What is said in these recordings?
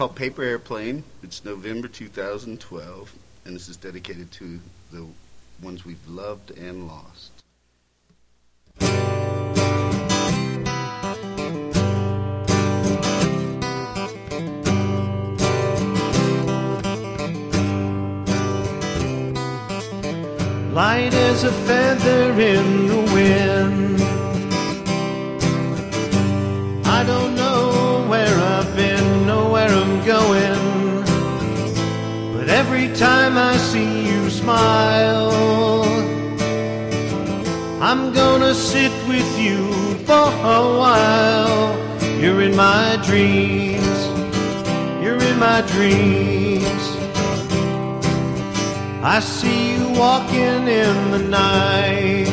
called Paper Airplane. It's November 2012, and this is dedicated to the ones we've loved and lost. Light as a feather in the wind. I don't know where I've been, know where I'm going, but every time I see you smile, I'm gonna sit with you for a while. You're in my dreams, you're in my dreams. I see you walking in the night.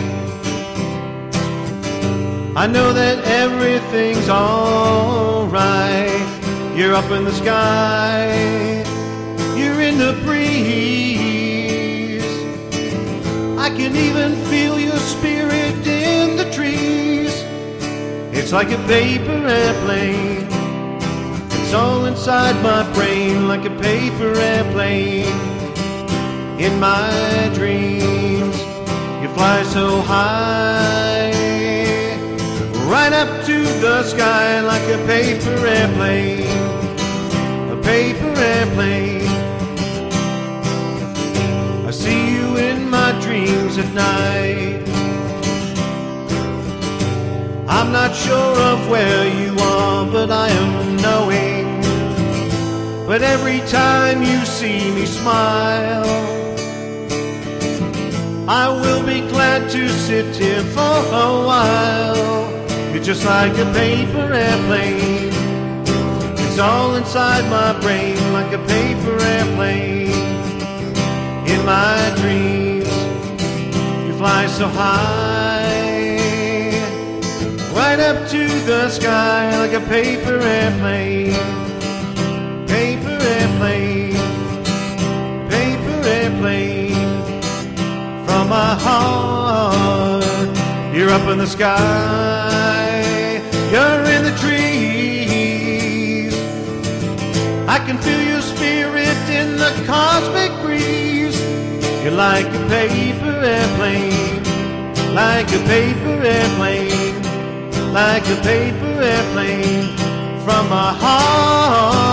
I know that everything's alright. You're up in the sky, you're in the breeze. I can even feel your spirit in the trees. It's like a paper airplane. It's all inside my brain, like a paper airplane. In my dreams, you fly so high, right up to the sky, like a paper airplane, a paper airplane. I see you in my dreams at night. I'm not sure of where you are, but I am knowing. But every time you see me smile, I will be glad to sit here for a while. You're just like a paper airplane. It's all inside my brain, like a paper airplane. In my dreams, you fly so high, right up to the sky, like a paper airplane. Paper airplane, paper airplane. From my heart, you're up in the sky, you're in the trees. I can feel your spirit in the cosmic breeze. You're like a paper airplane, like a paper airplane, like a paper airplane. From my heart,